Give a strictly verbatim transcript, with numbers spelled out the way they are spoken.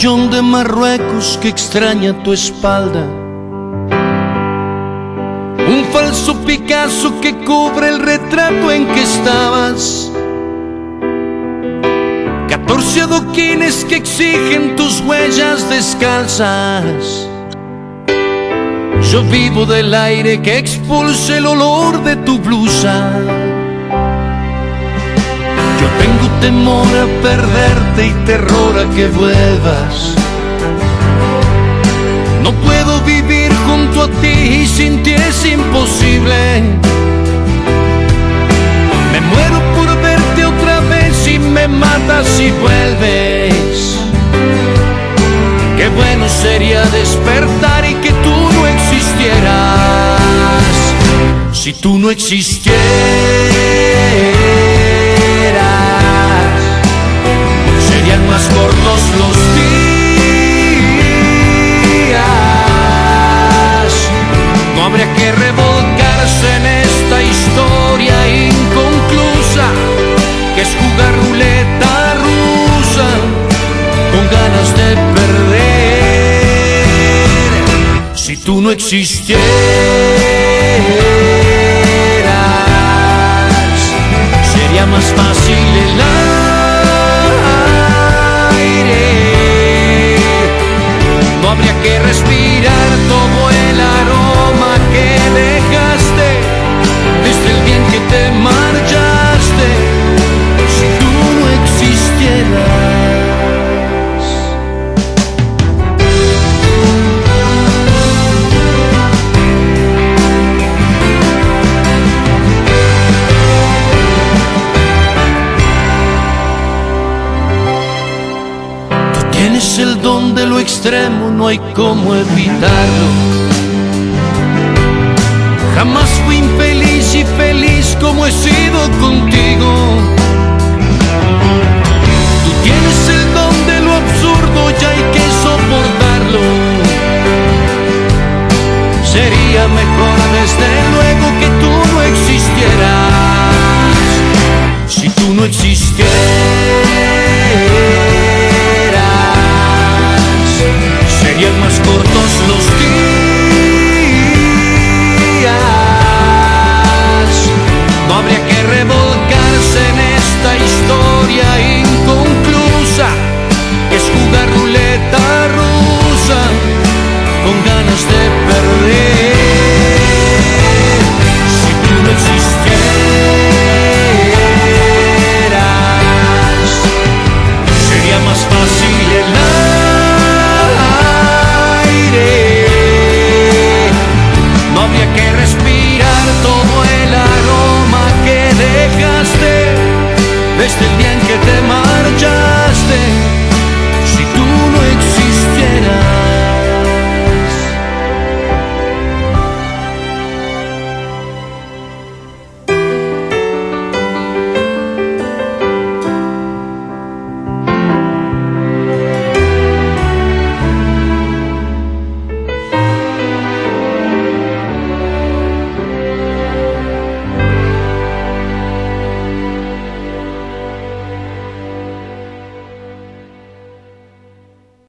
mejillón de Marruecos que extraña tu espalda, un falso Picasso que cubre el retrato en que estabas, catorce adoquines que exigen tus huellas descalzas. Yo vivo del aire que expulse el olor de tu blusa. Yo tengo temor a perderte y terror a que vuelvas. No puedo vivir junto a ti y sin ti es imposible. Me muero por verte otra vez y me matas si vuelves. Qué bueno sería despertar y que tú no existieras. Si tú no existieras, serían más cortos los días. No habría que revolcarse en esta historia inconclusa, que es jugar ruleta rusa con ganas de perder. Si tú no existieras, sería más fácil el aire. No habría que respirar todo el aroma que dejaste desde el bien que te marchaste. Si tú no existieras. Tienes el don de lo extremo, no hay cómo evitarlo. Jamás fui infeliz y feliz como he sido contigo.